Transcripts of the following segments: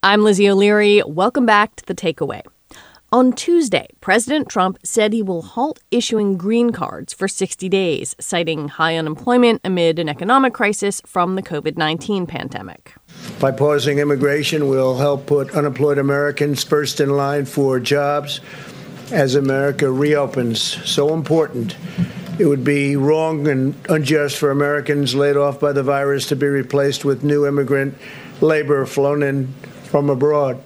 I'm Lizzie O'Leary. Welcome back to The Takeaway. On Tuesday, President Trump said he will halt issuing green cards for 60 days, citing high unemployment amid an economic crisis from the COVID-19 pandemic. By pausing immigration, we'll help put unemployed Americans first in line for jobs as America reopens. So important. It would be wrong and unjust for Americans laid off by the virus to be replaced with new immigrant labor flown in from abroad.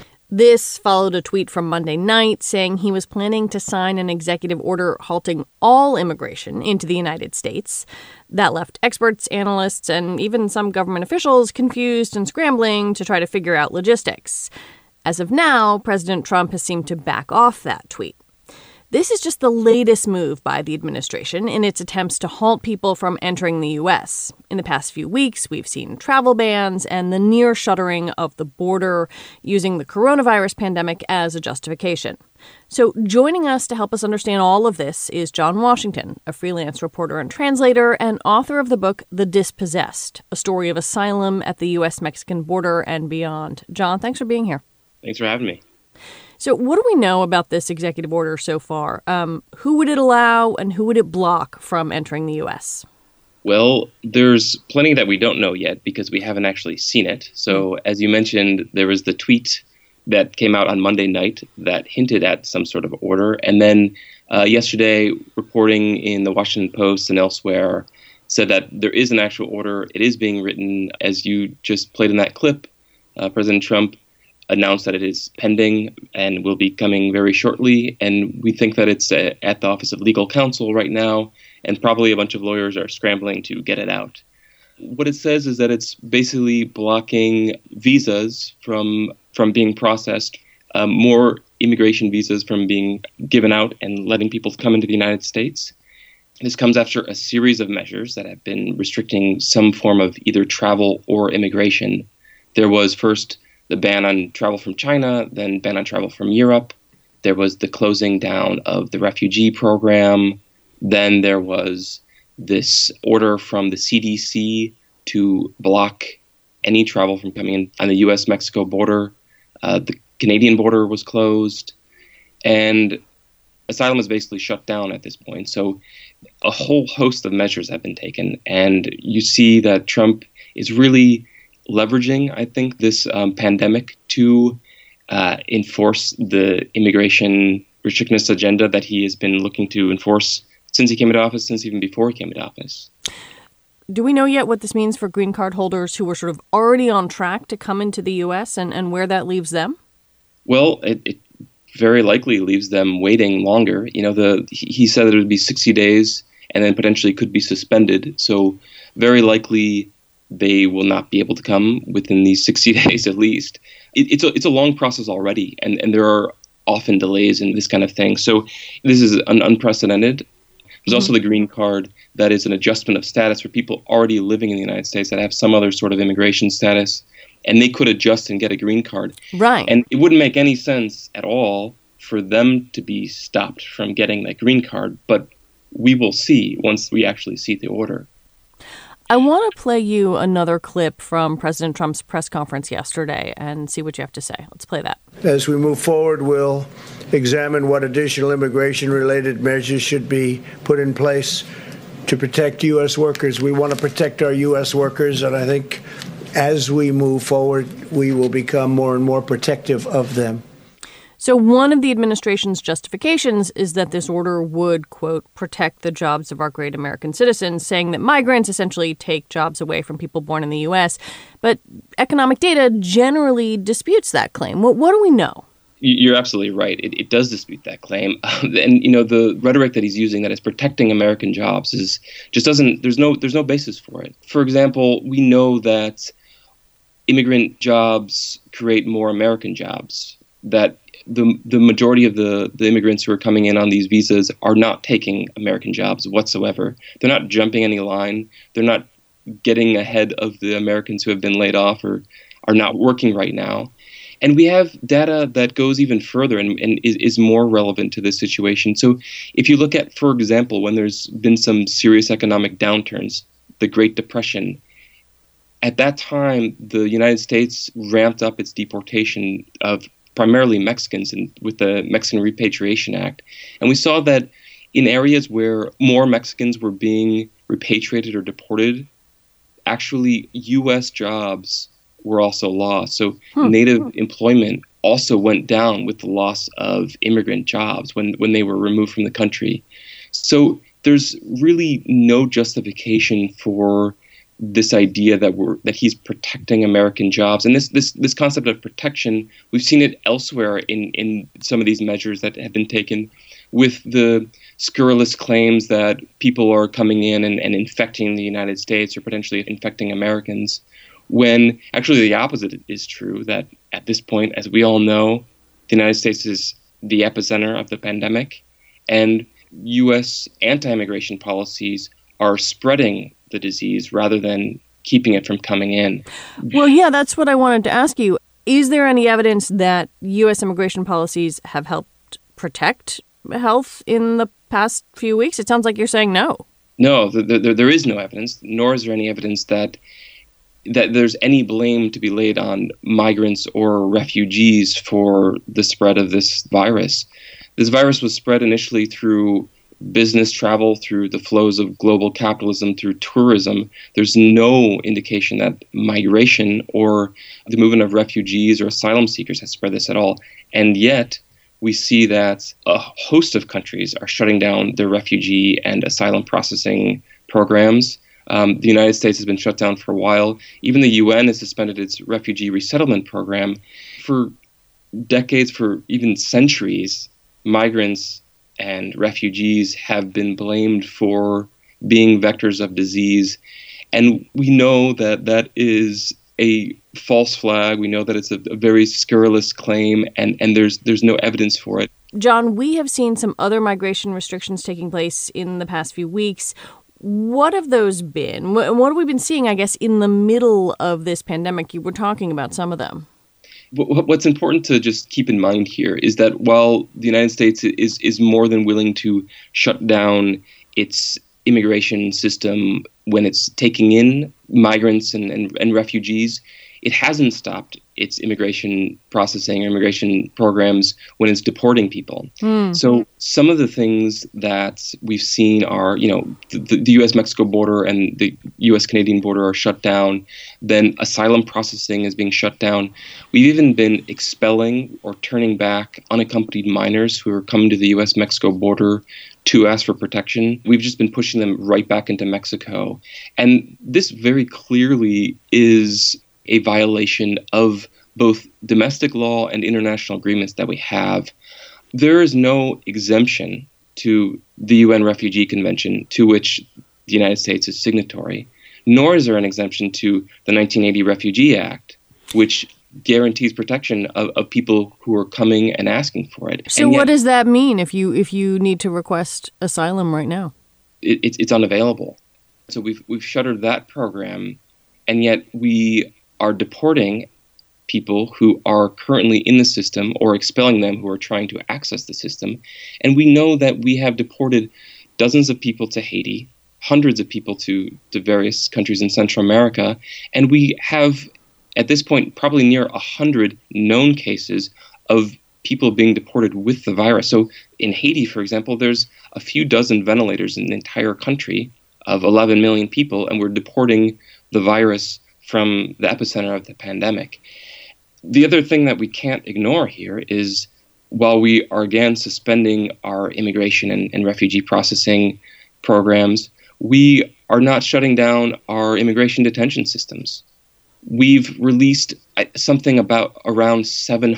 This followed a tweet from Monday night saying he was planning to sign an executive order halting all immigration into the United States. That left experts, analysts, and even some government officials confused and scrambling to try to figure out logistics. As of now, President Trump has seemed to back off that tweet. This is just the latest move by the administration in its attempts to halt people from entering the U.S. In the past few weeks, we've seen travel bans and the near shuttering of the border using the coronavirus pandemic as a justification. So joining us to help us understand all of this is John Washington, a freelance reporter and translator and author of the book The Dispossessed, a story of asylum at the U.S.-Mexican border and beyond. John, thanks for being here. Thanks for having me. So what do we know about this executive order so far? Who would it allow and who would it block from entering the U.S.? Well, there's plenty that we don't know yet because we haven't actually seen it. So as you mentioned, there was the tweet that came out on Monday night that hinted at some sort of order. And then yesterday, reporting in the Washington Post and elsewhere said that there is an actual order. It is being written. As you just played in that clip, President Trump announced that it is pending and will be coming very shortly. And we think that it's at the Office of Legal Counsel right now, and probably a bunch of lawyers are scrambling to get it out. What it says is that it's basically blocking visas from being processed, more immigration visas from being given out and letting people come into the United States. This comes after a series of measures that have been restricting some form of either travel or immigration. There was first the ban on travel from China, then ban on travel from Europe. There was the closing down of the refugee program. Then there was this order from the CDC to block any travel from coming in on the U.S.-Mexico border. The Canadian border was closed. And asylum is basically shut down at this point. So a whole host of measures have been taken. And you see that Trump is really leveraging, I think, this pandemic to enforce the immigration restrictionist agenda that he has been looking to enforce since he came into office, since even before he came into office. Do we know yet what this means for green card holders who were sort of already on track to come into the U.S. and where that leaves them? Well, it very likely leaves them waiting longer. You know, he said that it would be 60 days and then potentially could be suspended. So very likely they will not be able to come within these 60 days at least. It's a long process already, and there are often delays in this kind of thing. So this is unprecedented. There's also the green card that is an adjustment of status for people already living in the United States that have some other sort of immigration status, and they could adjust and get a green card. Right. And it wouldn't make any sense at all for them to be stopped from getting that green card, but we will see once we actually see the order. I want to play you another clip from President Trump's press conference yesterday and see what you have to say. Let's play that. As we move forward, we'll examine what additional immigration-related measures should be put in place to protect U.S. workers. We want to protect our U.S. workers, and I think as we move forward, we will become more and more protective of them. So one of the administration's justifications is that this order would, quote, protect the jobs of our great American citizens, saying that migrants essentially take jobs away from people born in the U.S. But economic data generally disputes that claim. What do we know? You're absolutely right. It does dispute that claim. And, you know, the rhetoric that he's using that is protecting American jobs is just doesn't there's no basis for it. For example, we know that immigrant jobs create more American jobs, that the majority of the immigrants who are coming in on these visas are not taking American jobs whatsoever. They're not jumping any line. They're not getting ahead of the Americans who have been laid off or are not working right now. And we have data that goes even further and is more relevant to this situation. So if you look at, for example, when there's been some serious economic downturns, the Great Depression, at that time, the United States ramped up its deportation of primarily Mexicans with the Mexican Repatriation Act. And we saw that in areas where more Mexicans were being repatriated or deported, actually U.S. jobs were also lost. So native employment also went down with the loss of immigrant jobs when they were removed from the country. So there's really no justification for this idea that he's protecting American jobs. And this concept of protection, we've seen it elsewhere in some of these measures that have been taken, with the scurrilous claims that people are coming in and infecting the United States or potentially infecting Americans, when actually the opposite is true, that at this point, as we all know, the United States is the epicenter of the pandemic, and U.S. anti-immigration policies are spreading the disease rather than keeping it from coming in. Well, yeah, that's what I wanted to ask you. Is there any evidence that U.S. immigration policies have helped protect health in the past few weeks? It sounds like you're saying no. No, there is no evidence, nor is there any evidence that there's any blame to be laid on migrants or refugees for the spread of this virus. This virus was spread initially through business travel, through the flows of global capitalism, through tourism. There's no indication that migration or the movement of refugees or asylum seekers has spread this at all. And yet, we see that a host of countries are shutting down their refugee and asylum processing programs. The United States has been shut down for a while. Even the UN has suspended its refugee resettlement program. For decades, for even centuries, migrants and refugees have been blamed for being vectors of disease. And we know that that is a false flag. We know that it's a very scurrilous claim, and there's no evidence for it. John, we have seen some other migration restrictions taking place in the past few weeks. What have those been? What have we been seeing, I guess, in the middle of this pandemic? You were talking about some of them. What's important to just keep in mind here is that while the United States is more than willing to shut down its immigration system when it's taking in migrants and refugees, it hasn't stopped its immigration processing or immigration programs when it's deporting people. So some of the things that we've seen are, the U.S.-Mexico border and the U.S.-Canadian border are shut down. Then asylum processing is being shut down. We've even been expelling or turning back unaccompanied minors who are coming to the U.S.-Mexico border to ask for protection. We've just been pushing them right back into Mexico. And this very clearly is a violation of both domestic law and international agreements that we have. There is no exemption to the UN Refugee Convention, to which the United States is signatory, nor is there an exemption to the 1980 Refugee Act, which guarantees protection of people who are coming and asking for it. So what does that mean if you need to request asylum right now? It's unavailable. So we've shuttered that program, and yet we are deporting people who are currently in the system or expelling them who are trying to access the system. And we know that we have deported dozens of people to Haiti, hundreds of people to various countries in Central America, and we have, at this point, probably near 100 known cases of people being deported with the virus. So in Haiti, for example, there's a few dozen ventilators in the entire country of 11 million people, and we're deporting the virus from the epicenter of the pandemic. The other thing that we can't ignore here is, while we are again suspending our immigration and refugee processing programs, we are not shutting down our immigration detention systems. We've released something about around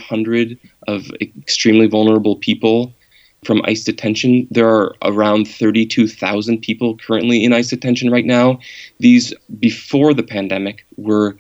700 of extremely vulnerable people from ICE detention. There are around 32,000 people currently in ICE detention right now. These, before the pandemic, were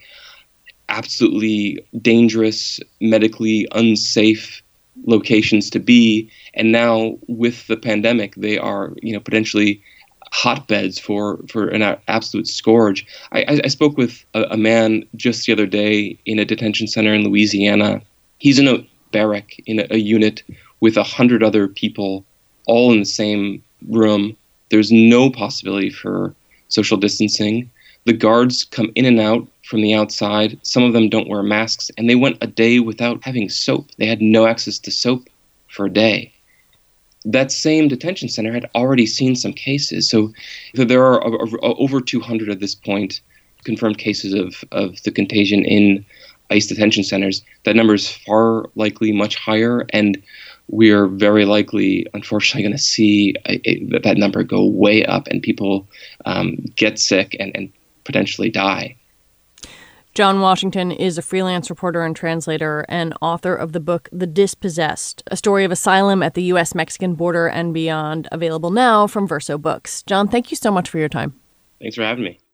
absolutely dangerous, medically unsafe locations to be. And now, with the pandemic, they are, potentially hotbeds for an absolute scourge. I spoke with a man just the other day in a detention center in Louisiana. He's in a barrack, in a unit with 100 other people, all in the same room. There's no possibility for social distancing. The guards come in and out from the outside. Some of them don't wear masks, and they went a day without having soap. They had no access to soap for a day. That same detention center had already seen some cases. So there are over 200 at this point confirmed cases of the contagion in ICE detention centers. That number is far likely much higher, and we're very likely, unfortunately, going to see that number go way up and people get sick and potentially die. John Washington is a freelance reporter and translator and author of the book The Dispossessed, a story of asylum at the U.S.-Mexican border and beyond, available now from Verso Books. John, thank you so much for your time. Thanks for having me.